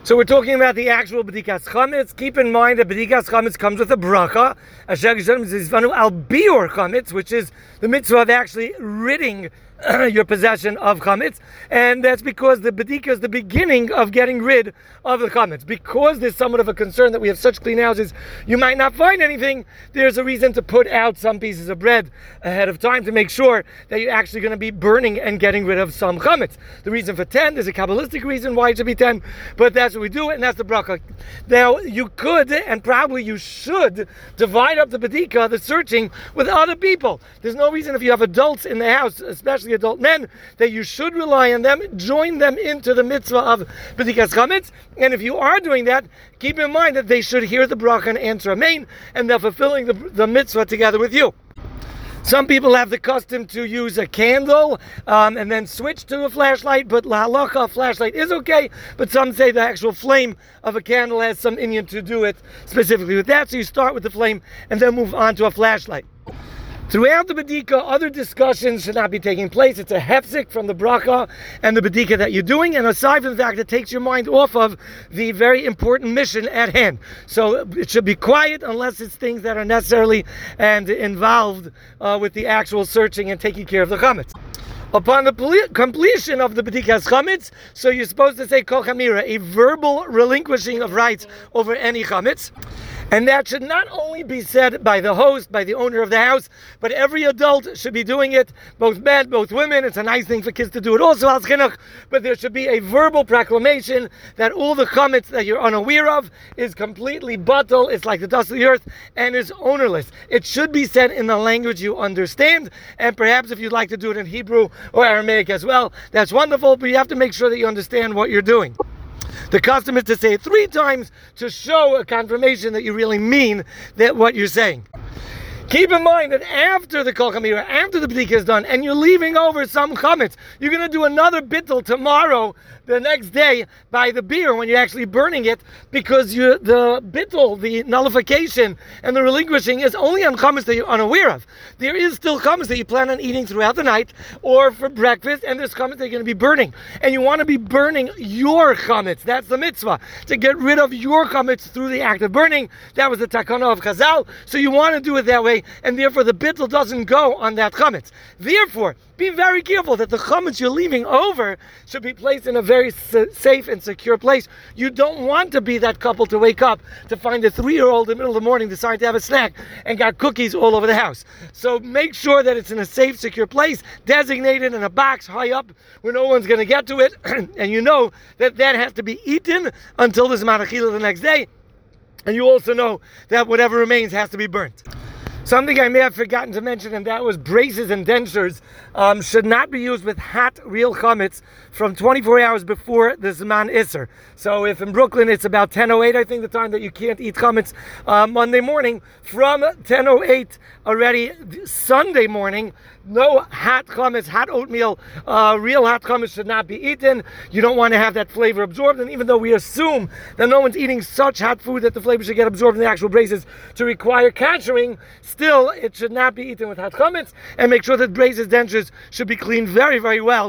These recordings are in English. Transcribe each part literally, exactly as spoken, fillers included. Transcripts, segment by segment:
So we're talking about the actual B'dikas Chametz. Keep in mind that B'dikas Chametz comes with a bracha, Asher Geshem Zizvanu al Biur Chametz, which is the mitzvah of actually ridding your possession of chametz, and that's because the bedika is the beginning of getting rid of the chametz. Because there's somewhat of a concern that we have such clean houses, you might not find anything. There's a reason to put out some pieces of bread ahead of time to make sure that you're actually going to be burning and getting rid of some chametz. The reason for ten, there's a Kabbalistic reason why it should be ten, but that's what we do, and that's the bracha. Now, you could, and probably you should, divide up the bedika, the searching, with other people. There's no reason if you have adults in the house, especially adult men, that you should rely on them, join them into the mitzvah of B'dikas Chametz, and if you are doing that, keep in mind that they should hear the bracha and answer amen, and they're fulfilling the, the mitzvah together with you. Some people have the custom to use a candle um, and then switch to a flashlight, but la halacha, a flashlight is okay, but some say the actual flame of a candle has some inyan to do it specifically with that, so you start with the flame and then move on to a flashlight. Throughout the B'dika, other discussions should not be taking place. It's a hefzik from the bracha and the B'dika that you're doing, and aside from the fact it takes your mind off of the very important mission at hand. So it should be quiet unless it's things that are necessarily and involved uh, with the actual searching and taking care of the chametz. Upon the ple- completion of the B'dikas Chametz, so you're supposed to say Kol Chamira, a verbal relinquishing of rights over any chametz. And that should not only be said by the host, by the owner of the house, but every adult should be doing it, both men, both women. It's a nice thing for kids to do it also, al chinuch, but there should be a verbal proclamation that all the chametz that you're unaware of is completely batal, it's like the dust of the earth, and is ownerless. It should be said in the language you understand, and perhaps if you'd like to do it in Hebrew or Aramaic as well, that's wonderful, but you have to make sure that you understand what you're doing. The custom is to say it three times to show a confirmation that you really mean that what you're saying. Keep in mind that after the Kol Chamira, after the B'dika is done, and you're leaving over some chametz, you're going to do another bittul tomorrow, the next day, by the beer, when you're actually burning it, because you, the bittul, the nullification, and the relinquishing is only on chametz that you're unaware of. There is still chametz that you plan on eating throughout the night, or for breakfast, and there's chametz that you're going to be burning. And you want to be burning your chametz. That's the mitzvah, to get rid of your chametz through the act of burning. That was the takana of Chazal, so you want to do it that way, and therefore the bittul doesn't go on that chametz. Therefore, be very careful that the chametz you're leaving over should be placed in a very s- safe and secure place. You don't want to be that couple to wake up to find a three-year-old in the middle of the morning deciding to have a snack and got cookies all over the house. So make sure that it's in a safe, secure place, designated in a box high up where no one's going to get to it, and you know that that has to be eaten until there's manachila the next day, and you also know that whatever remains has to be burnt. Something I may have forgotten to mention, and that was braces and dentures um, should not be used with hot, real chametz from twenty-four hours before the Zman Isser. So if in Brooklyn it's about ten oh eight, I think the time that you can't eat chametz uh, Monday morning, from ten oh eight already Sunday morning, no hot chametz, hot oatmeal, uh, real hot chametz should not be eaten. You don't want to have that flavor absorbed, and even though we assume that no one's eating such hot food that the flavor should get absorbed in the actual braces to require kashering, still it should not be eaten with hot chametz, and make sure that braces, dentures should be cleaned very, very well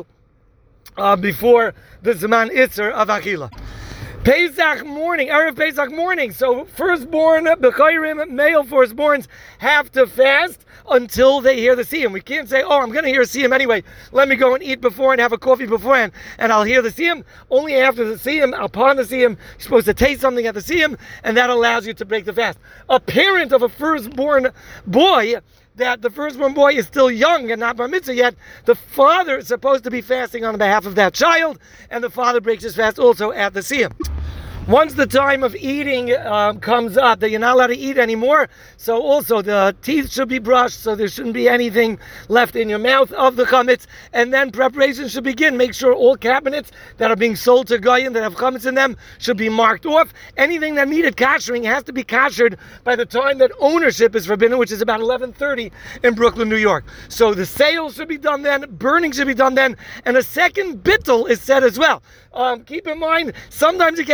uh, before the Zman Isser of Achila. Pesach morning, Erev Pesach morning. So firstborn, Bechayrim, male firstborns have to fast until they hear the siyum. We can't say, oh, I'm going to hear a siyum anyway. Let me go and eat before and have a coffee beforehand, and I'll hear the siyum. Only after the siyum, upon the siyum, you're supposed to taste something at the siyum, and that allows you to break the fast. A parent of a firstborn boy, that the firstborn boy is still young and not bar mitzvah yet, the father is supposed to be fasting on behalf of that child, and the father breaks his fast also at the siyum. Once the time of eating um, comes up, that you're not allowed to eat anymore, so also the teeth should be brushed, so there shouldn't be anything left in your mouth of the chametz, and then preparation should begin. Make sure all cabinets that are being sold to goyim that have chametz in them should be marked off. Anything that needed kashering has to be kashered by the time that ownership is forbidden, which is about eleven thirty in Brooklyn, New York. So the sale should be done then, burning should be done then, and a second bittul is said as well. Um, keep in mind, sometimes it gets very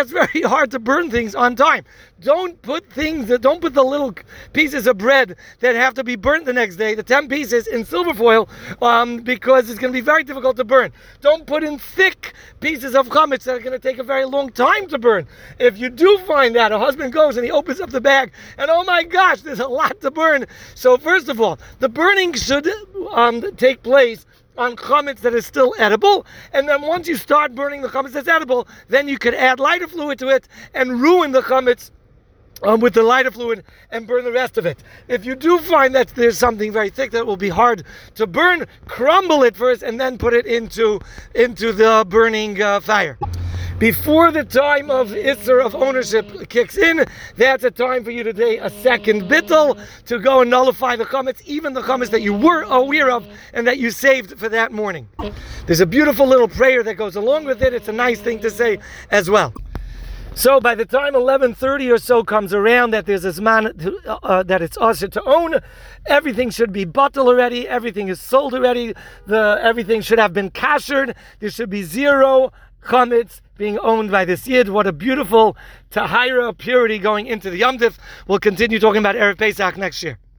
very hard to burn things on time. Don't put things that don't put the little pieces of bread that have to be burnt the next day, the ten pieces, in silver foil, um, because it's going to be very difficult to burn. Don't put in thick pieces of chametz that are going to take a very long time to burn. If you do find that, a husband goes and he opens up the bag, and oh my gosh, there's a lot to burn. So first of all, the burning should um, take place on chametz that is still edible, and then once you start burning the chametz that's edible, then you could add lighter fluid to it and ruin the chametz um, with the lighter fluid and burn the rest of it. If you do find that there's something very thick that will be hard to burn, crumble it first and then put it into into the burning uh, fire. Before the time of Isser of ownership kicks in, that's a time for you to take a second bittul to go and nullify the chametz, even the chametz that you were aware of and that you saved for that morning. There's a beautiful little prayer that goes along with it. It's a nice thing to say as well. So by the time eleven thirty or so comes around, that there's a zman to, uh, that it's usher to own, everything should be bottled already, everything is sold already, the everything should have been kashered, there should be zero chametz being owned by this yid. What a beautiful tahira purity going into the Yom Tif. We'll continue talking about Erev Pesach next year.